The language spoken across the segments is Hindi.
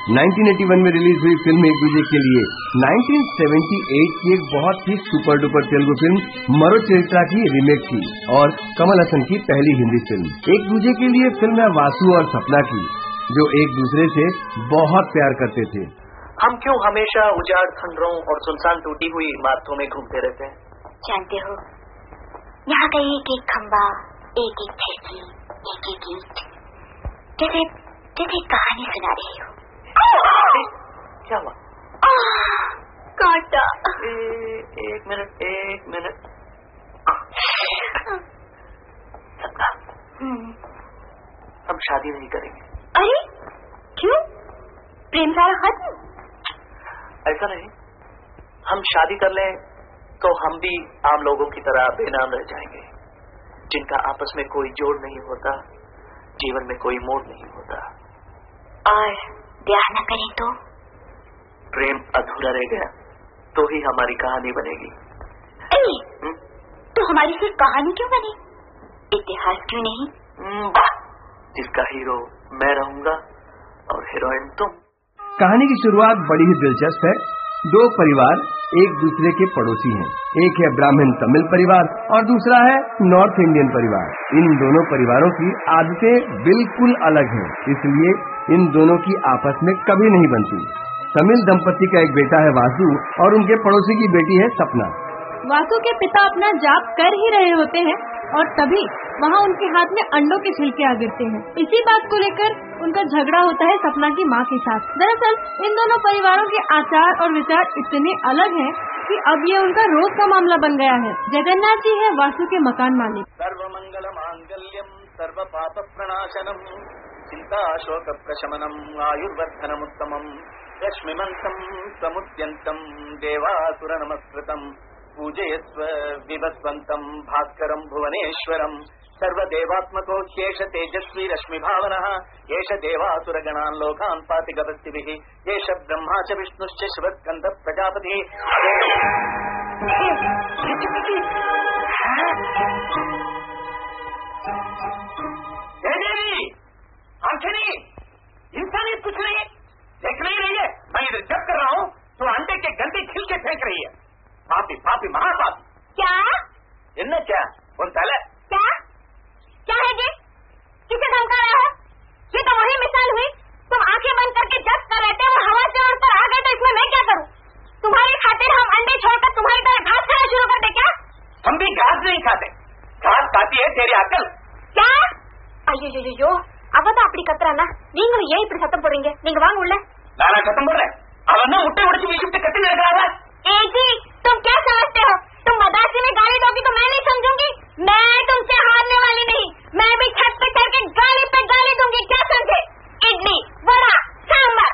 1981 में रिलीज हुई फिल्म एक दूजे के लिए 1978 की एक बहुत ही super duper Telugu film Maro Charitra की रीमेक थी और कमल हसन की पहली हिंदी फिल्म। एक दूजे के लिए फिल्म है वासु और सपना की, जो एक दूसरे से बहुत प्यार करते थे। हम क्यों हमेशा उजाड़ खंडरों और सुनसान टूटी हुई इमारतों में घूमते रहते हैं? जानते हो, यहाँ का एक एक खंबा, एक एक खिड़की, एक एक ईंट जैसे कहानी सुना रही हो। क्या हुआ? काटा। एक मिनट। सपना, हम शादी नहीं करेंगे। अरे क्यों? प्रेम सारा खत्म? ऐसा नहीं, हम शादी कर लें तो हम भी आम लोगों की तरह बेनाम रह जाएंगे, जिनका आपस में कोई जोड़ नहीं होता, जीवन में कोई मोड़ नहीं होता। और ब्याह न करें तो? प्रेम अधूरा रह गया तो ही हमारी कहानी बनेगी। तो हमारी सिर्फ कहानी क्यों बने, इतिहास क्यों नहीं? जिसका हीरो मैं रहूंगा और हीरोइन तुम। कहानी की शुरुआत बड़ी ही दिलचस्प है। दो परिवार एक दूसरे के पड़ोसी हैं। एक है ब्राह्मण तमिल परिवार और दूसरा है नॉर्थ इंडियन परिवार। इन दोनों परिवारों की आदतें बिल्कुल अलग हैं, इसलिए इन दोनों की आपस में कभी नहीं बनती। तमिल दंपति का एक बेटा है वासु और उनके पड़ोसी की बेटी है सपना। वासु के पिता अपना जाप कर ही रहे होते हैं और तभी वहाँ उनके हाथ में अंडों के छिलके आ गिरते हैं। इसी बात को लेकर उनका झगड़ा होता है सपना की माँ के साथ। दरअसल इन दोनों परिवारों के आचार और विचार इतने अलग हैं कि अब ये उनका रोज का मामला बन गया है। जगन्नाथ जी है वासु के मकान मालिक। सर्वमंगल मांगल्यम सर्व पाप प्रणाशनम चिंता शोक प्रशमनम आयुर्वर्धनम उत्तमम रश्मिमंतम समुद्यंतम देवासुर नमस्कृतम पूजयस्व विवस्वंतम भास्करम भुवनेश्वरम सर्वदेवात्मको ह्येष तेजस्वी रश्मि भावनः येष देवासुर गणान् लोकान् पाति गभस्तिभिः येष ब्रह्मा च विष्णुश्च शिवस्कंद प्रजापतिः। आंखें इंसानियत कुछ नहीं देख नहीं रही है। मैं इधर जब कर रहा हूँ तो अंडे के गंदे छिलके फेंक रही है। पापी पापी महापापी। क्या? इनने क्या बोलता है? क्या है ये? किसे धमका रहे हो? ये तो वही मिसाल हुई, तुम आंखें बंद करके जब कर रहे थे वो हवा से उड़ कर आ गए, तो इसमें मैं क्या करूँ? तुम्हारी खातिर हम अंडे छोड़कर तुम्हारी तरह घास खाना शुरू कर दे क्या? हम भी घास नहीं खाते, घास खाती है तेरी अकल। क्या? अयो ಅವನ ಅಪ್ಪಡಿ ಕತ್ರನ ನೀವು ಏನ್ ಇಪ್ಪಡಿ ಸತ್ತ போறீங்க? நீங்க வாங்க உள்ள। नाना खत्म बोल रहे, அவன मुट्ठे उड़ची बीच में कत्ती लग रहा है। ए जी, तुम क्या समझते हो? तुम मदासी में गाली दोगी तो मैं नहीं समझूंगी। मैं तुमसे हारने वाली नहीं, मैं भी छत पे चढ़ के गाली पे गाली दूंगी, क्या समझे? इडली वड़ा सांबर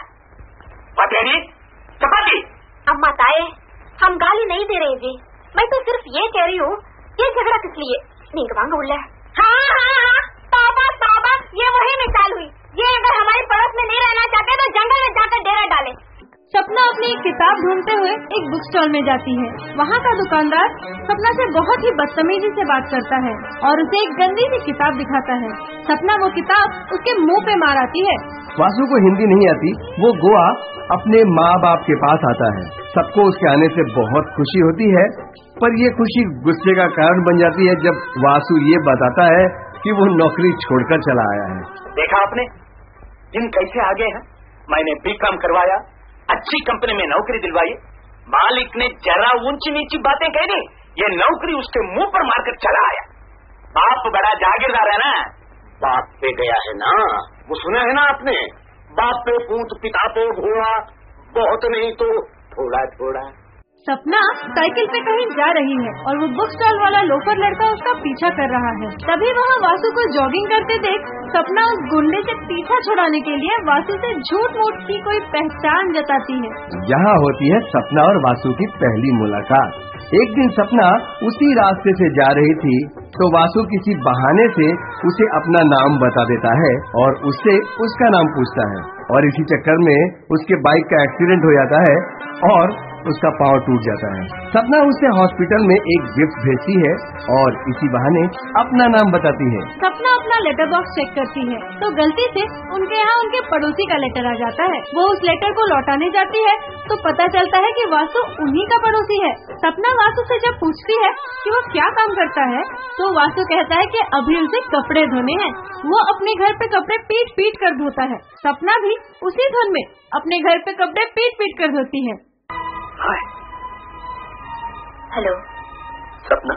पतेरी चपाती। अम्मा ताए, हम गाली नहीं दे रहे जी, मैं तो सिर्फ ये कह रही हूँ ये झगड़ा किस लिए। நீங்க வாங்க உள்ள। हाँ, तौबा, ये वही मिसाल हुई। ये अगर हमारे पड़ोस में नहीं रहना चाहते तो जंगल में जाकर डेरा डाले। सपना अपनी एक किताब ढूंढते हुए एक बुक स्टॉल में जाती है। वहाँ का दुकानदार सपना से बहुत ही बदतमीजी से बात करता है और उसे एक गंदी सी किताब दिखाता है। सपना वो किताब उसके मुंह पे मार आती है। वासु को हिंदी नहीं आती, वो गोवा अपने माँ बाप के पास आता है। सबको उसके आने से बहुत खुशी होती है, पर ये खुशी गुस्से का कारण बन जाती है जब वासु ये बताता है कि वो नौकरी छोड़कर चला आया है। देखा आपने दिन कैसे आगे हैं? मैंने बीकॉम करवाया, अच्छी कंपनी में नौकरी दिलवाई, मालिक ने जरा ऊंची नीची बातें कह दी, ये नौकरी उसके मुंह पर मारकर चला आया। बाप बड़ा जागीरदार है ना, बाप पे गया है ना, वो सुना है ना आपने, बाप पे पूत पिता पे घोड़ा, बहुत नहीं तो थोड़ा थोड़ा। सपना साइकिल पे कहीं जा रही है और वो बुक स्टॉल वाला लोफर लड़का उसका पीछा कर रहा है। तभी वहाँ वासु को जॉगिंग करते देख सपना उस गुंडे से पीछा छुड़ाने के लिए वासु से झूठ मूठ की कोई पहचान जताती है। यहाँ होती है सपना और वासु की पहली मुलाकात। एक दिन सपना उसी रास्ते से जा रही थी तो वासु किसी बहाने से उसे अपना नाम बता देता है और उससे उसका नाम पूछता है और इसी चक्कर में उसके बाइक का एक्सीडेंट हो जाता है और उसका पाँव टूट जाता है। सपना उससे हॉस्पिटल में एक गिफ्ट भेजती है और इसी बहाने अपना नाम बताती है। सपना अपना लेटर बॉक्स चेक करती है तो गलती से उनके यहाँ उनके पड़ोसी का लेटर आ जाता है। वो उस लेटर को लौटाने जाती है तो पता चलता है कि वासु उन्हीं का पड़ोसी है। सपना वासु से जब पूछती है कि वो क्या काम करता है तो वासु कहता है कि अभी उसे कपड़े धोने हैं। वो अपने घर पे कपड़े पीट पीट कर धोता है। सपना भी उसी धुन में अपने घर पे कपड़े पीट पीट कर धोती है। हाय। हेलो सपना,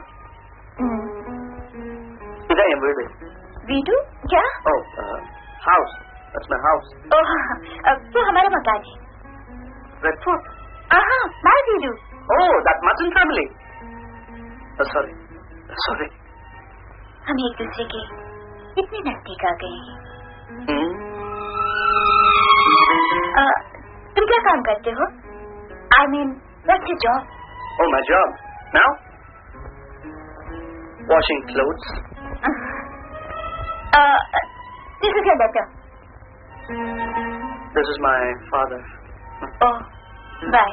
इधर है वीडू। वीडू क्या? House, that's my house. वो हमारा मकान है। रेडफोर्ट। बाय वीडू। Oh, that mutton family. Sorry. हम एक दूसरे के इतने नजदीक आ गए हैं। तुम क्या काम करते हो? I mean, what's your job? Oh, my job. Now? Washing clothes. This is your letter. This is my father. Oh, bye.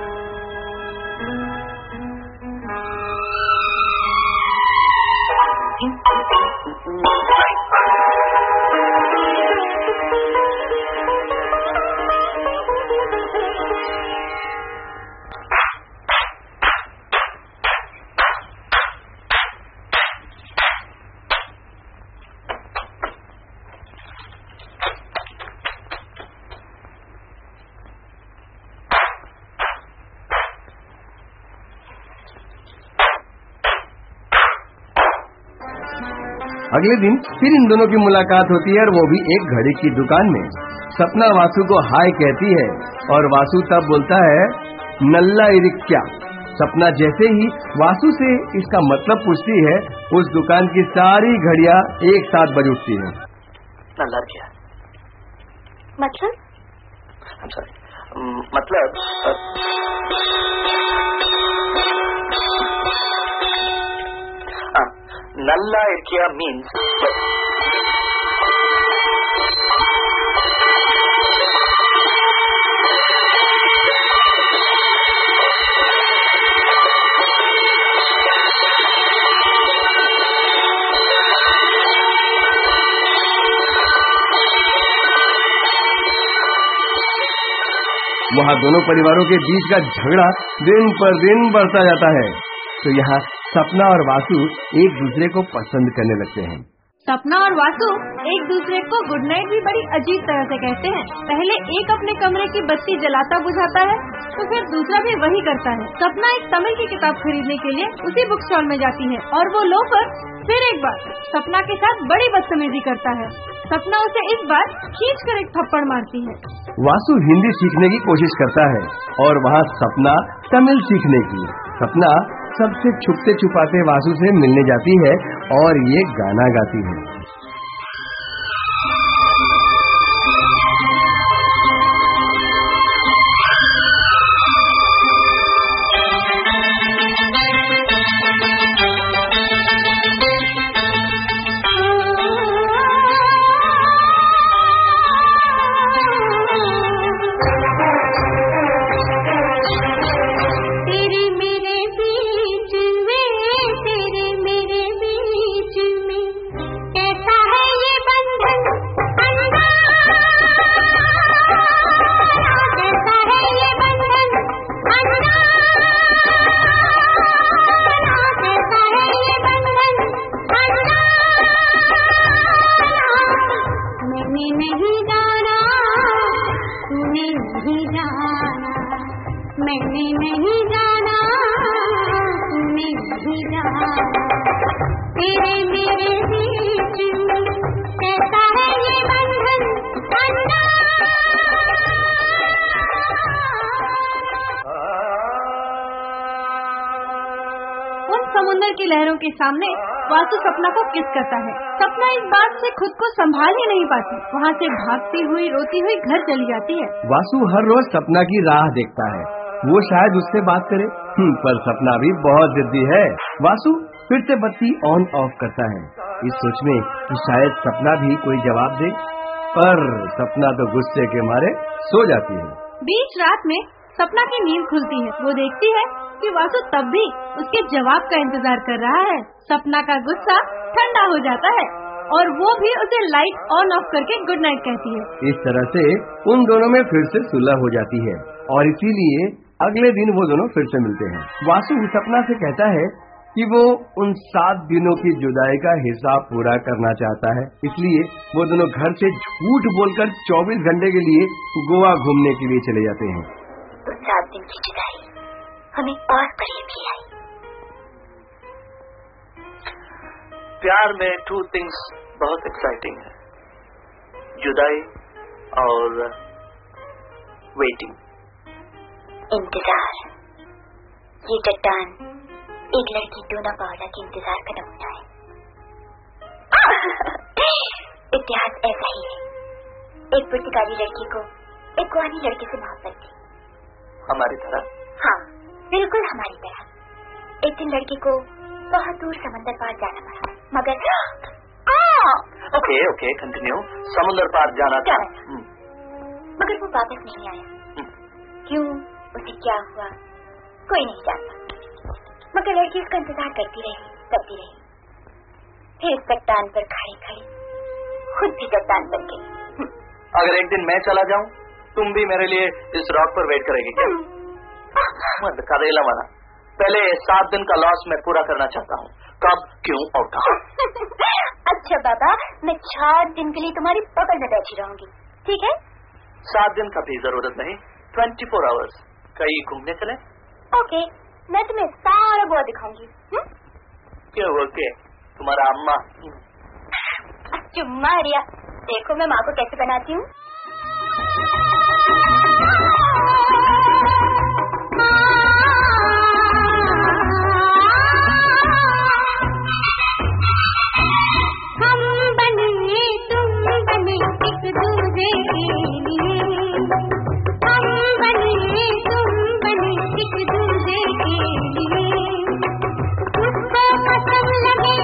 अगले दिन फिर इन दोनों की मुलाकात होती है और वो भी एक घड़ी की दुकान में। सपना वासु को हाय कहती है और वासु तब बोलता है नल्ला इरिक्या। सपना जैसे ही वासु से इसका मतलब पूछती है उस दुकान की सारी घड़ियां एक साथ बज उठती हैं। नल्ला क्या? मतलब? I'm sorry. मतलब Nalla Irkia means वहाँ दोनों परिवारों के बीच का झगड़ा दिन पर दिन बढ़ता जाता है। तो यहाँ सपना और वासु एक दूसरे को पसंद करने लगते हैं। सपना और वासु एक दूसरे को गुड नाइट भी बड़ी अजीब तरह से कहते हैं। पहले एक अपने कमरे की बत्ती जलाता बुझाता है तो फिर दूसरा भी वही करता है। सपना एक तमिल की किताब खरीदने के लिए उसी बुक स्टॉल में जाती है और वो लोफर फिर एक बार सपना के साथ बड़ी बदतमीजी करता है। सपना उसे इस बार खींच कर एक थप्पड़ मारती है। वासु हिंदी सीखने की कोशिश करता है और वहाँ सपना तमिल सीखने की। सपना सबसे छुपते छुपाते वासु से मिलने जाती है और ये गाना गाती है। मैंने नहीं जाना, तूने नहीं जाना, तेरे मेरे बीच में कैसा है ये बंधन उन समुद्र की लहरों के सामने वासु सपना को किस करता है। सपना इस बात से खुद को संभाल ही नहीं पाती, वहाँ से भागती हुई रोती हुई घर चली जाती है। वासु हर रोज सपना की राह देखता है, वो शायद उससे बात करे, पर सपना भी बहुत जिद्दी है। वासु फिर से बत्ती ऑन ऑफ करता है, इस सोच में कि शायद सपना भी कोई जवाब दे, पर सपना तो गुस्से के मारे सो जाती है। बीच रात में सपना की नींद खुलती है। वो देखती है कि वासु तब भी उसके जवाब का इंतजार कर रहा है। सपना का गुस्सा ठंडा हो जाता है और वो भी उसे लाइट ऑन ऑफ करके गुड नाइट कहती है। इस तरह से उन दोनों में फिर से सुलह हो जाती है और इसीलिए अगले दिन वो दोनों फिर से मिलते हैं। वासु सपना से कहता है कि वो उन 7 दिनों की जुदाई का हिसाब पूरा करना चाहता है, इसलिए वो दोनों घर से झूठ बोलकर 24 घंटे के लिए गोवा घूमने के लिए चले जाते हैं। तो 7 दिन की जुदाई हमें और करीब ले आई। प्यार में 2 थिंग्स बहुत एक्साइटिंग है, जुदाई और वेटिंग, इंतजार। ये चट्टान एक लड़की डोना पावला के इंतजार का नमूना है। इतिहास ऐसा ही है। एक पुर्तगाली लड़की को एक गुआनी लड़के से मोहब्बत थी। हमारी तरह? हाँ, बिल्कुल हमारी तरह। एक दिन लड़की को बहुत दूर समंदर पार जाना पड़ा, मगर ओके कंटिन्यू। समुद्र पार जाना था। मगर वो वापस नहीं आया। क्यों, उसे क्या हुआ, कोई नहीं जानता। मगर लड़की उसका इंतजार करती रही। फिर चट्टान पर खड़ी खुद भी चट्टान बन गई। अगर एक दिन मैं चला जाऊं, तुम भी मेरे लिए इस रॉक पर वेट करेगी क्या? मत करेला वाला। पहले 7 दिन का लॉस मैं पूरा करना चाहता हूँ। कब, क्यों और कहाँ? अच्छा बाबा, मैं 4 दिन के लिए तुम्हारी पकड़ में बैठी रहूंगी, ठीक है? 7 दिन का भी जरूरत नहीं, 24 आवर्स। कहीं घूमने चले? ओके, मैं तुम्हें सारा गोवा दिखाऊंगी। क्यों? ओके, तुम्हारा अम्मा चुम्मा रिया, देखो मैं माँ को कैसे बनाती हूँ। हम बने तुम बने एक दूसरे के लिए, हम बने तुम बने एक दूसरे के लिए। उसको पसंद लगे,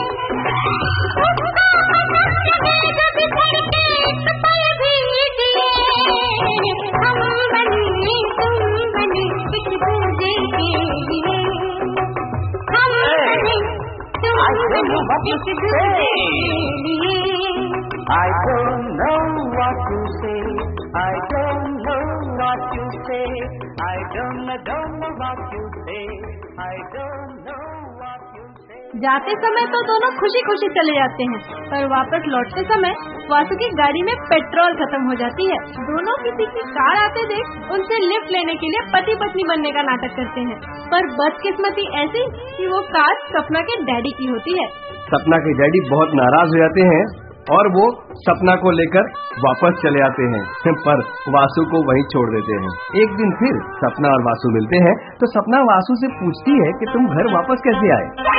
जब करके एक पल भी दिए। हम बने तुम बने एक दूसरे के लिए, हम बने तुम बने एक दूसरे के लिए। I don't know what to say, I don't know what to say, I don't know what to say, I don't know what to say. जाते समय तो दोनों खुशी खुशी चले जाते हैं, पर वापस लौटते समय वासु की गाड़ी में पेट्रोल खत्म हो जाती है। दोनों किसी की कार आते देख उनसे लिफ्ट लेने के लिए पति पत्नी बनने का नाटक करते हैं, पर बदकिस्मती ऐसी कि वो कार सपना के डैडी की होती है। सपना के डैडी बहुत नाराज हो जाते हैं और वो सपना को लेकर वापस चले आते हैं, पर वासु को वहीं छोड़ देते हैं। एक दिन फिर सपना और वासु मिलते हैं तो सपना वासु से पूछती है कि तुम घर वापस कैसे आए?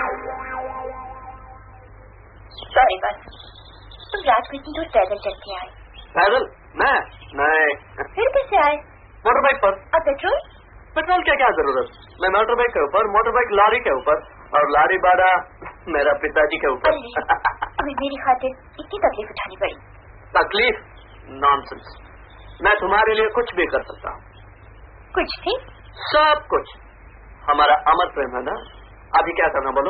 सॉरी बस, तुम रात को इतनी दूर पैदल चल के आए। पैदल? मैं फिर कैसे आए? मोटर बाइक पर। और पेट्रोल? पेट्रोल क्या जरूरत? मैं मोटर बाइक के ऊपर, मोटर बाइक लॉरी के ऊपर, और लॉरी बाड़ा मेरा पिताजी के ऊपर। अभी मेरी खातिर इतनी तकलीफ उठानी पड़ी। तकलीफ? नॉनसेंस। मैं तुम्हारे लिए कुछ भी कर सकता हूँ। कुछ भी? सब कुछ। हमारा अमर प्रेम है ना। अभी क्या करना बोलो?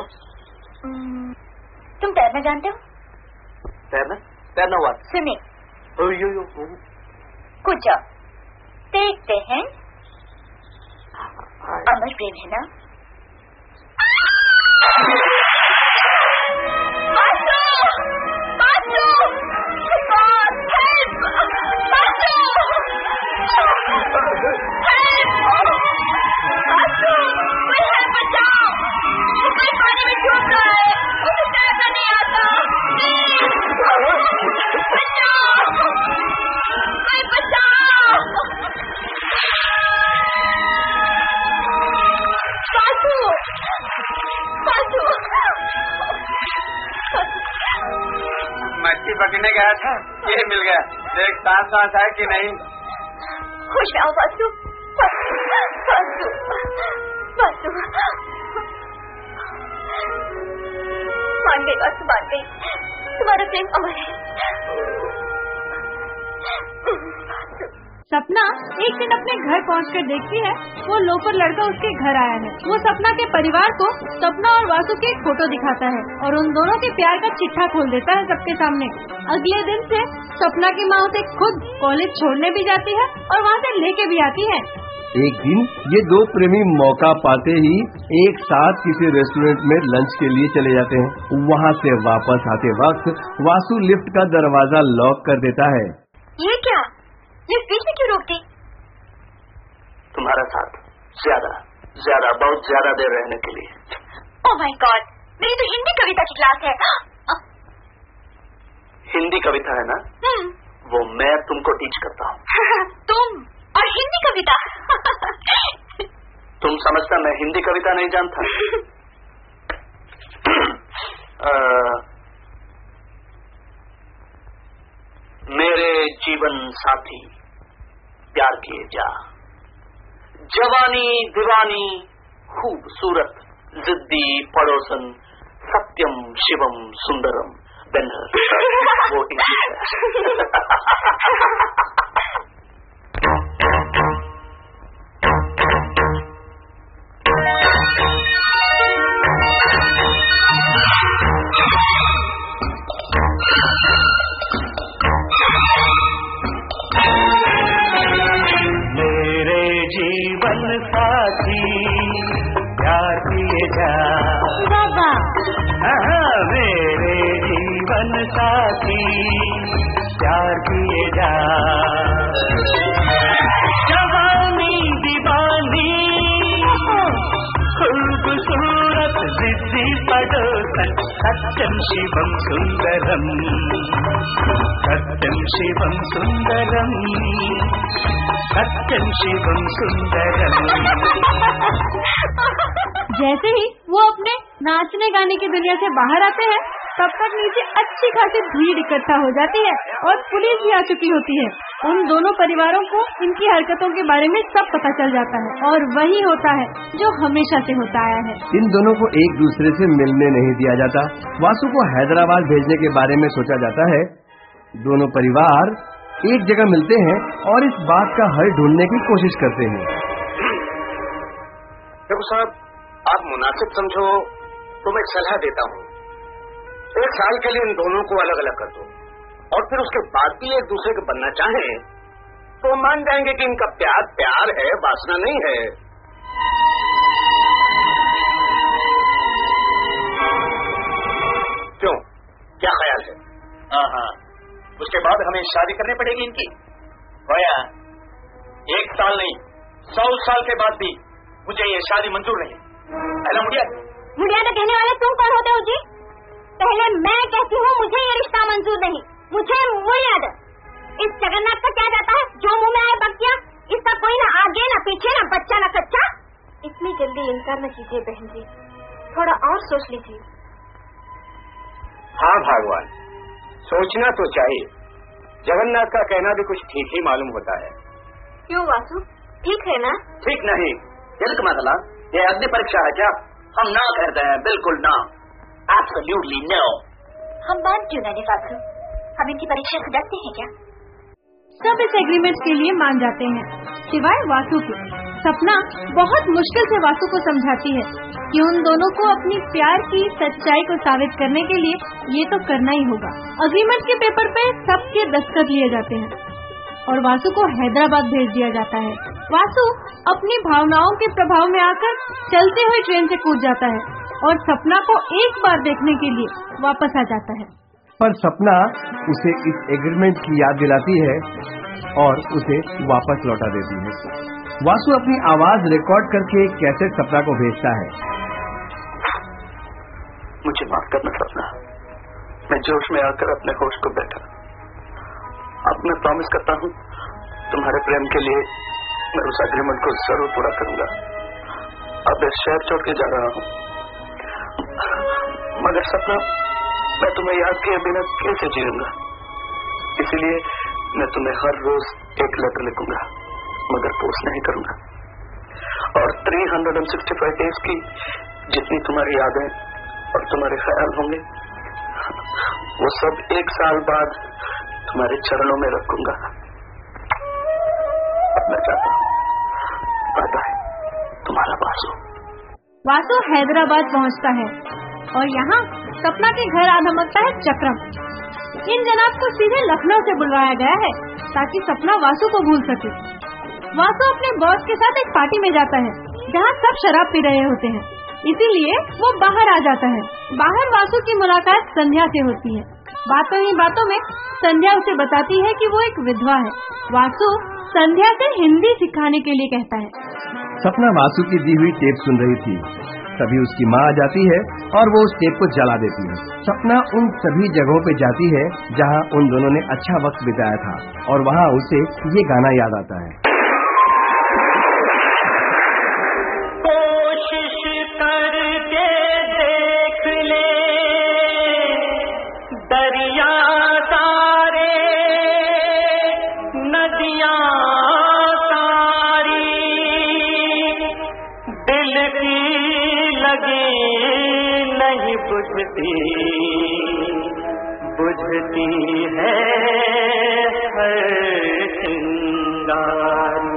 तुम तैरना जानते हो? तैरना हुआ? स्विमिंग। कुछ जाओ, देखते हैं। अमर प्रेम है ना? मछली पकड़ने गया था, ये मिल गया। देख सांस है कि नहीं। खुश रहो वासु, वासु, वासु। मान गई वासु, मान गई। तुम्हारा प्रेम अमर है। सपना एक दिन अपने घर पहुंचकर देखती है वो लोफर लड़का उसके घर आया है। वो सपना के परिवार को सपना और वासु की एक फोटो दिखाता है और उन दोनों के प्यार का चिट्ठा खोल देता है सबके सामने। अगले दिन से सपना की माँ उसे खुद कॉलेज छोड़ने भी जाती है और वहाँ से लेके भी आती है। एक दिन ये दो प्रेमी मौका पाते ही एक साथ किसी रेस्टोरेंट में लंच के लिए चले जाते हैं। वहाँ से वापस आते वक्त वासु लिफ्ट का दरवाजा लॉक कर देता है। ये क्या? लिफ्ट बीच में क्यों रोक दी? तुम्हारा साथ ज्यादा बहुत ज्यादा देर रहने के लिए। ओह माय गॉड, मेरी तो हिंदी कविता की क्लास है। हिंदी कविता है ना? वो मैं तुमको टीच करता हूँ। तुम और हिंदी कविता? तुम समझता मैं हिंदी कविता नहीं जानता? मेरे जीवन साथी प्यार किए जा, जवानी दीवानी खूबसूरत जिद्दी पड़ोसन सत्यम शिवम सुंदरम बेनहर। वो जीवन साथी प्यार किए जा, बाबा मेरे जीवन साथी प्यार किए जा, जवानी दीवानी खूबसूरत जिद्दी पड़ोसन सत्यम शिवम सुंदरम, सत्यम शिवम सुंदरम, सत्यम शिवम सुंदरम। जैसे ही वो अपने नाचने गाने की दुनिया से बाहर आते हैं तब तक नीचे अच्छी खासी भीड़ इकट्ठा हो जाती है और पुलिस भी आ चुकी होती है। उन दोनों परिवारों को इनकी हरकतों के बारे में सब पता चल जाता है और वही होता है जो हमेशा से होता आया है। इन दोनों को एक दूसरे से मिलने नहीं दिया जाता। वासु को हैदराबाद भेजने के बारे में सोचा जाता है। दोनों परिवार एक जगह मिलते हैं और इस बात का हल ढूंढने की कोशिश करते हैं। देखो साहब, आप मुनासिब समझो तो मैं सलाह देता हूँ, 1 साल के लिए इन दोनों को अलग अलग कर दो और फिर उसके बाद भी एक दूसरे के बनना चाहें तो मान जाएंगे कि इनका प्यार प्यार है, वासना नहीं है। क्यों, क्या ख्याल है? हाँ, उसके बाद हमें शादी करनी पड़ेगी इनकी। भैया 1 साल नहीं 100 साल के बाद भी मुझे ये शादी मंजूर नहीं। पहला मुड़िया तो कहने वाले तुम कौन होते हो जी? पहले मैं कहती हूँ मुझे ये रिश्ता मंजूर नहीं, मुझे मुड़िया। इस जगन्नाथ का क्या जाता है जो मुंह में आए बक्तियां? इसका कोई ना आगे ना पीछे ना बच्चा ना कच्चा। इतनी जल्दी इनकार न कीजिए बहन जी, थोड़ा और सोच लीजिए। हाँ भगवान, सोचना तो चाहिए। जगन्नाथ का कहना भी कुछ ठीक ही मालूम होता है। क्यों वासु, ठीक है ना? ठीक नहीं, इल्क मसला। ये अग्नि परीक्षा है क्या? हम ना कहते हैं, बिल्कुल ना, एब्सोल्युटली नो। हम मान क्यों नहीं वासु, हम इनकी परीक्षा से डरते हैं क्या? सब इस एग्रीमेंट के लिए मान जाते हैं सिवाय वासु के। सपना बहुत मुश्किल से वासु को समझाती है कि उन दोनों को अपनी प्यार की सच्चाई को साबित करने के लिए ये तो करना ही होगा। एग्रीमेंट के पेपर पे सबके दस्तखत लिए जाते हैं और वासु को हैदराबाद भेज दिया जाता है। वासु अपनी भावनाओं के प्रभाव में आकर चलते हुए ट्रेन से कूद जाता है और सपना को एक बार देखने के लिए वापस आ जाता है। पर सपना उसे इस एग्रीमेंट की याद दिलाती है और उसे वापस लौटा देती है। वासु अपनी आवाज रिकॉर्ड करके एक कैसेट सपना को भेजता है। मुझे माफ करना सपना, मैं जोश में आकर अपने होश को बैठा। अब मैं प्रॉमिस करता हूँ तुम्हारे प्रेम के लिए मैं उस एग्रीमेंट को जरूर पूरा करूंगा। अब इस शहर छोड़ के जा रहा हूँ, मगर सपना मैं तुम्हें याद किए बिना कैसे जीऊंगा। इसीलिए मैं तुम्हें हर रोज एक लेटर लिखूंगा मगर पोस्ट नहीं करूंगा। और 365 डेज की जितनी तुम्हारी यादें और तुम्हारे ख्याल होंगे वो सब 1 साल बाद तुम्हारे चरणों में रखूंगा। अपना चाहता हूँ। आता है तुम्हारा वासु। वासु हैदराबाद पहुंचता है और यहाँ सपना के घर आ धमकता है चक्रम। इन जनाब को सीधे लखनऊ से बुलवाया गया है ताकि सपना वासु को भूल सके। वासु अपने बॉस के साथ एक पार्टी में जाता है जहाँ सब शराब पी रहे होते हैं, इसीलिए वो बाहर आ जाता है। बाहर वासु की मुलाकात संध्या से होती है। बातों ही बातों में संध्या उसे बताती है कि वो एक विधवा है। वासु संध्या से हिंदी सिखाने के लिए कहता है। सपना वासु की दी हुई टेप सुन रही थी, तभी उसकी माँ आ जाती है और वो उस टेप को जला देती है। सपना उन सभी जगहों पे जाती है जहाँ उन दोनों ने अच्छा वक्त बिताया था और वहाँ उसे ये गाना याद आता है। कोशिश करके देख ले दरिया सारे नदियाँ सारी, दिल की लगे नहीं बुझती, बुझती है हर चिंगारी।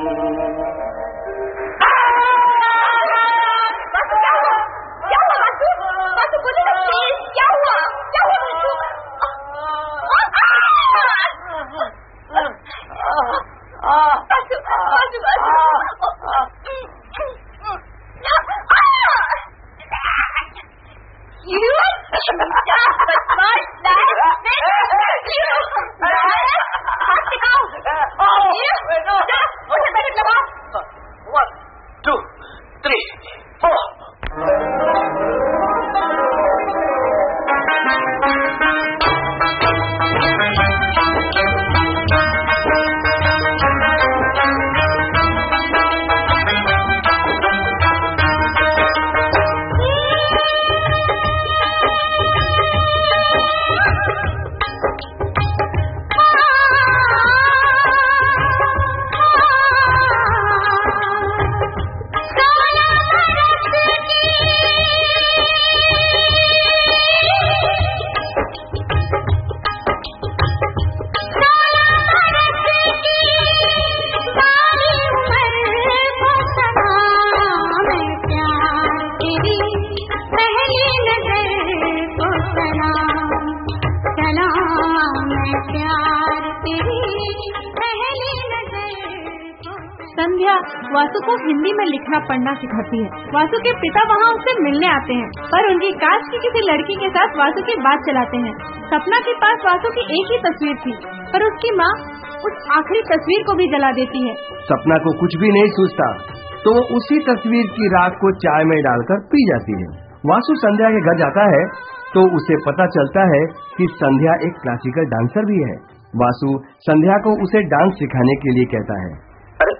संध्या वासु को हिंदी में लिखना पढ़ना सिखाती है। वासु के पिता वहाँ उससे मिलने आते हैं, पर उनकी कास्ट की किसी लड़की के साथ वासु की बात चलाते हैं। सपना के पास वासु की एक ही तस्वीर थी, पर उसकी माँ उस आखिरी तस्वीर को भी जला देती है। सपना को कुछ भी नहीं सूझता तो वो उसी तस्वीर की राख को चाय में डालकर पी जाती है। वासु संध्या के घर जाता है तो उसे पता चलता है कि संध्या एक क्लासिकल डांसर भी है। वासु संध्या को उसे डांस सिखाने के लिए कहता है। अरे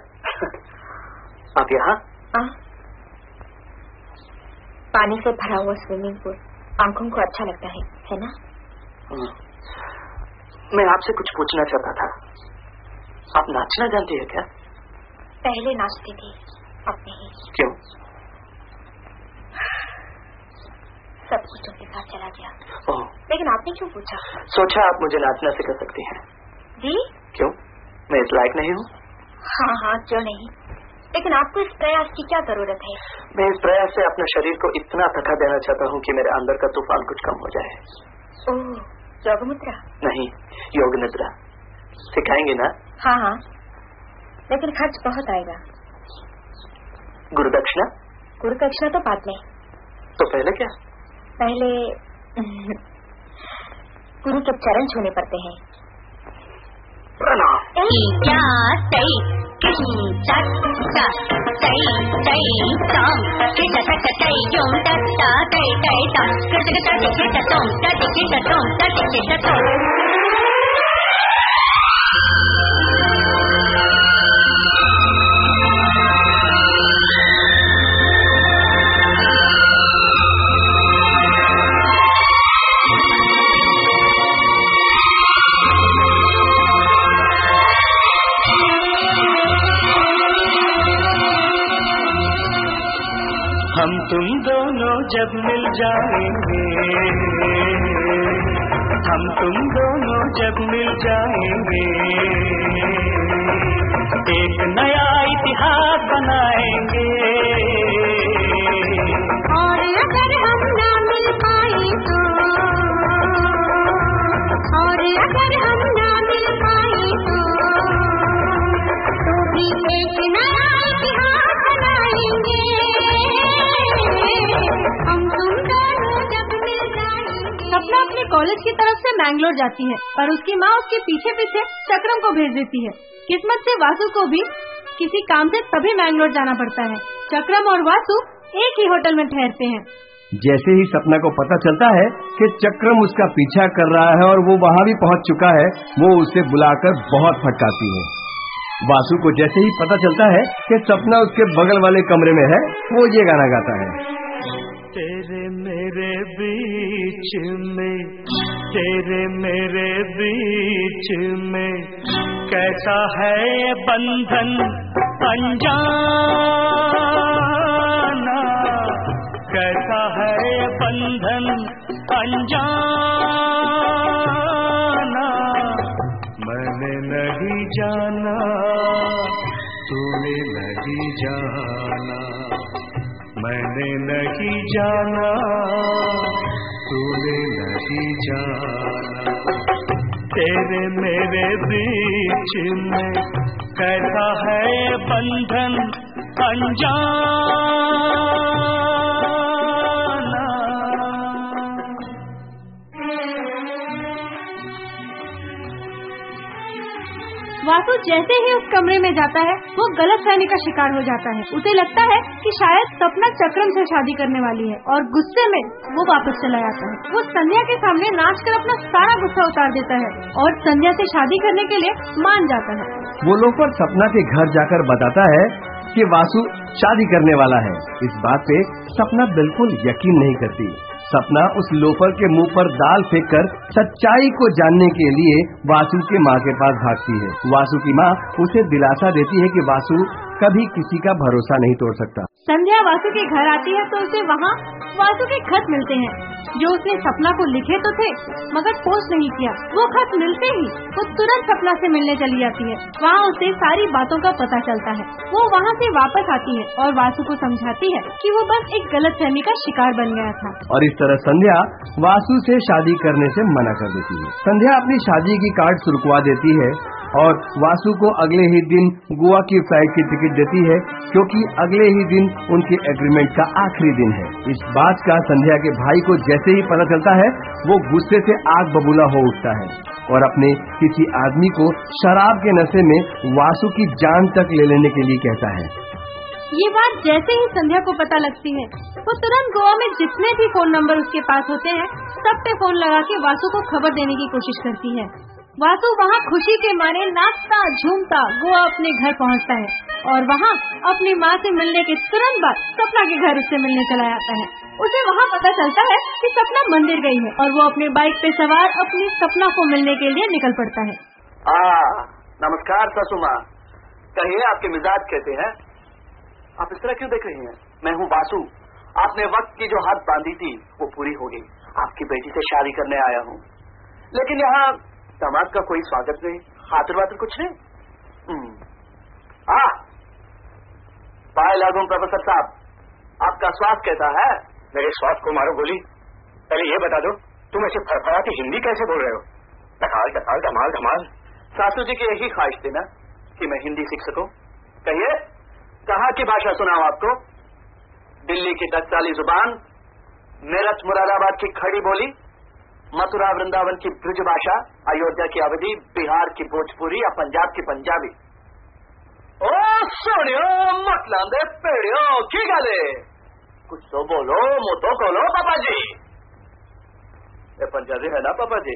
आप यहाँ? पानी से भरा हुआ स्विमिंग पूल आंखों को अच्छा लगता है ना? मैं आपसे कुछ पूछना चाहता था। आप नाचना जानती है क्या? पहले नाचती थी, अब नहीं। क्यों? सब कुछ उनके साथ चला गया। ओह। लेकिन आपने क्यों पूछा? सोचा आप मुझे नाचना सिखा सकती हैं। जी? क्यों? मैं इस लायक नहीं हूँ? हाँ, क्यों नहीं। लेकिन आपको इस प्रयास की क्या जरूरत है? मैं इस प्रयास से अपने शरीर को इतना थका देना चाहता हूँ कि मेरे अंदर का तूफान कुछ कम हो जाए। ओह, योग मुद्रा? नहीं, योग निद्रा। सिखाएंगे ना? हाँ, लेकिन खर्च बहुत आएगा। गुरुदक्षिणा? गुरुदक्षिणा तो बाद में। तो पहले क्या? पहले गुरु के चरण छूने पड़ते हैं। प्रणाम। हम तुम दोनों जब मिल जाएंगे, हम तुम दोनों जब मिल जाएंगे, एक अगर हम ना मिल पाए तो भी एक ना एक हाथ बनाएंगे, हम तुम दोनों जब मिल जाएंगे। सपना अपने कॉलेज की तरफ से मैंगलोर जाती है, पर उसकी माँ उसके पीछे पीछे चक्रम को भेज देती है। किस्मत से वासु को भी किसी काम से तभी मैंगलोर जाना पड़ता है। चक्रम और वासु एक ही होटल में ठहरते हैं। जैसे ही सपना को पता चलता है कि चक्रम उसका पीछा कर रहा है और वो वहाँ भी पहुँच चुका है, वो उसे बुलाकर बहुत फटकारती है। वासु को जैसे ही पता चलता है कि सपना उसके बगल वाले कमरे में है, वो ये गाना गाता है। तेरे मेरे बीच में, तेरे मेरे बीच में कैसा है ये बंधन अनजाना, कैसा है ये बंधन अनजाना, मैंने नहीं जाना तूने नहीं जाना, मैंने नहीं जाना तूने नहीं जाना, तेरे मेरे बीच में कैसा है बंधन अनजाना। वासु जैसे ही उस कमरे में जाता है, वो गलतफहमी का शिकार हो जाता है। उसे लगता है कि शायद सपना चक्रम से शादी करने वाली है और गुस्से में वो वापस चला जाता है। वो संध्या के सामने नाचकर अपना सारा गुस्सा उतार देता है और संध्या से शादी करने के लिए मान जाता है। वो लोफर सपना के घर जाकर बताता है कि वासु शादी करने वाला है। इस बात पे सपना बिल्कुल यकीन नहीं करती। सपना उस लोफर के मुंह पर दाल फेंककर सच्चाई को जानने के लिए वासु के माँ के पास भागती है। वासु की माँ उसे दिलासा देती है कि वासु कभी किसी का भरोसा नहीं तोड़ सकता। संध्या वासु के घर आती है तो उसे वहाँ वासु के खत मिलते हैं जो उसने सपना को लिखे तो थे मगर पोस्ट नहीं किया। वो खत मिलते ही वो तुरंत सपना से मिलने चली जाती है। वहाँ उसे सारी बातों का पता चलता है। वो वहाँ से वापस आती है और वासु को समझाती है कि वो बस एक गलतफहमी का शिकार बन गया था। और इस तरह संध्या वासु से शादी करने से मना कर देती है। संध्या अपनी शादी की कार्ड सुरखवा देती है और वासु को अगले ही दिन गोवा की फ्लाइट की टिकट देती है, क्योंकि अगले ही दिन उनके एग्रीमेंट का आखिरी दिन है। इस बात का संध्या के भाई को जैसे ही पता चलता है, वो गुस्से से आग बबूला हो उठता है और अपने किसी आदमी को शराब के नशे में वासु की जान तक ले लेने के लिए कहता है। ये बात जैसे ही संध्या को पता लगती है, वो तुरंत गोवा में जितने भी फोन नंबर उसके पास होते हैं, सब पे फोन लगा के वासु को खबर देने की कोशिश करती है। वासु वहाँ खुशी के मारे नाचता झूमता गोवा अपने घर पहुँचता है और वहाँ अपनी माँ से मिलने के तुरंत बाद सपना के घर उससे मिलने चला जाता है। उसे वहाँ पता चलता है कि सपना मंदिर गई है और वो अपने बाइक पे सवार अपनी सपना को मिलने के लिए निकल पड़ता है। नमस्कार सासू माँ, कहिए आपके मिजाज कहते हैं? आप इस तरह क्यों देख रही हैं? मैं हूँ वासु। आपने वक्त की जो हद बांधी थी वो पूरी हो गई। आपकी बेटी से शादी करने आया हूँ, लेकिन यहाँ दामाद का कोई स्वागत नहीं, खातिर वातिर कुछ नहीं। पाए लागू प्रोफेसर साहब, आपका स्वास्थ्य कैसा है? मेरे स्वास्थ्य को मारो गोली। पहले ये बता दो, तुम ऐसे फड़फड़ा के हिंदी कैसे बोल रहे हो? टकाल टकाल धमाल धमाल। सासू जी की यही ख्वाहिश थी ना कि मैं हिंदी सीख सकूं। कहिए, कहाँ की भाषा सुनाऊं आपको? दिल्ली की टकसाली जुबान, मेरठ मुरादाबाद की खड़ी बोली, मथुरा वृंदावन की ब्रज भाषा, अयोध्या की अवधी, बिहार की भोजपुरी या पंजाब की पंजाबी। ओ सोनियो मतलब पेड़ियो की गले, कुछ तो बोलो, मुँह तो खोलो पापा जी। ये पंजाबी है ना पापा जी?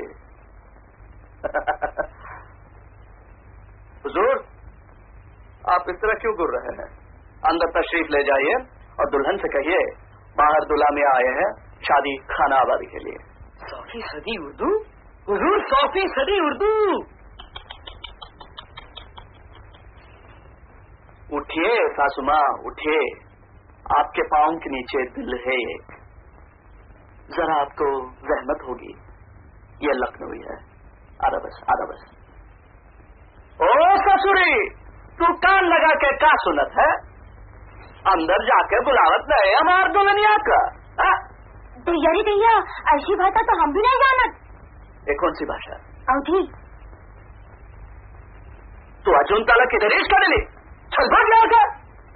हुजूर, आप इस तरह क्यों घूर रहे हैं? अंदर तशरीफ ले जाइए और दुल्हन से कहिए बाहर दुल्हा में आए हैं शादी खाना आबादी के लिए। 100% उर्दू? हुजूर 100% उर्दू। उठिए सासुमा, उठिए। आपके पाँव के नीचे दिल है एक, जरा आपको जहमत होगी। ये लखनऊ है। आधा बस, आधा बस। ओ ससुरी, तू कान लगा के का सुनत है? अंदर जाके बुलावत नहीं हमार दुल्हनिया का। यारी भैया, ऐसी भाषा तो हम भी नहीं जानत। ये कौन सी भाषा? अवधि तू अजून त्याला किधरेश काढले चल भाग गया का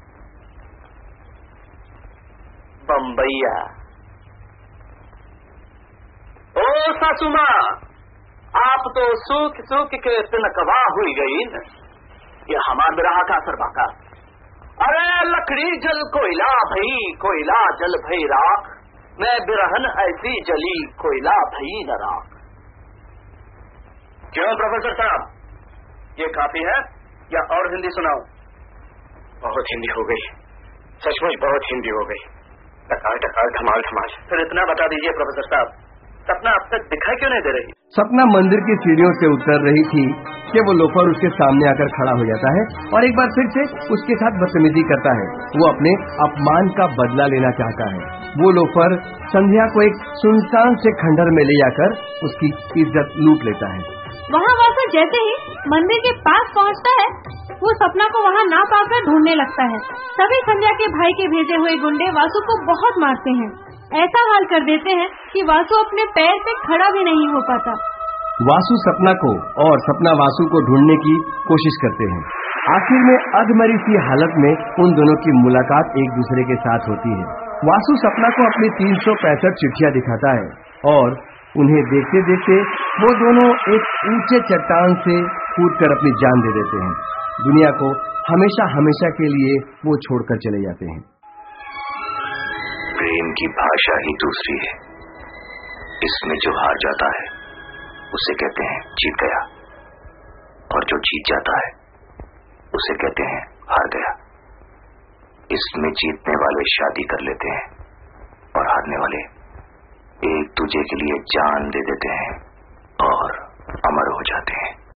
बम्बैया ओ सासुमा आप तो सूख सूख के तिनकवा हुई गई न ये हमार बिरहा का असर बाका अरे लकड़ी जल कोयला भई कोयला जल भई राख मैं बिरहन ऐसी जली कोयला भई न राख क्यों प्रोफेसर साहब ये काफी है या और हिंदी सुनाऊं बहुत हिंदी हो गई सचमुच बहुत हिंदी हो गई टकाल टकाल धमाल धमाल फिर इतना बता दीजिए प्रोफेसर साहब सपना अब तक दिखाई क्यों नहीं दे रही सपना मंदिर की सीढ़ियों से उतर रही थी कि वो लोफर उसके सामने आकर खड़ा हो जाता है और एक बार फिर से उसके साथ बदतमीजी करता है। वो अपने अपमान का बदला लेना चाहता है। वो लोफर संध्या को एक सुनसान से खंडहर में ले जाकर उसकी इज्जत लूट लेता है। वहाँ वासु जैसे ही मंदिर के पास पहुँचता है वो सपना को वहाँ ना पाकर ढूंढने लगता है। सभी संध्या के भाई के भेजे हुए गुंडे वासु को बहुत मारते हैं। ऐसा हाल कर देते हैं कि वासु अपने पैर पे खड़ा भी नहीं हो पाता। वासु सपना को और सपना वासु को ढूंढने की कोशिश करते हैं। आखिर में अधमरी सी हालत में उन दोनों की मुलाकात एक दूसरे के साथ होती है। वासु सपना को अपनी 365 चिट्ठियां दिखाता है और उन्हें देखते देखते वो दोनों एक ऊंचे चट्टान से कूदकर अपनी जान दे देते हैं। दुनिया को हमेशा हमेशा के लिए वो छोड़कर चले जाते हैं। प्रेम की भाषा ही दूसरी है। इसमें जो हार जाता है उसे कहते हैं जीत गया और जो जीत जाता है उसे कहते हैं हार गया। इसमें जीतने वाले शादी कर लेते हैं और हारने वाले एक दूजे के लिए जान दे देते हैं और अमर हो जाते हैं।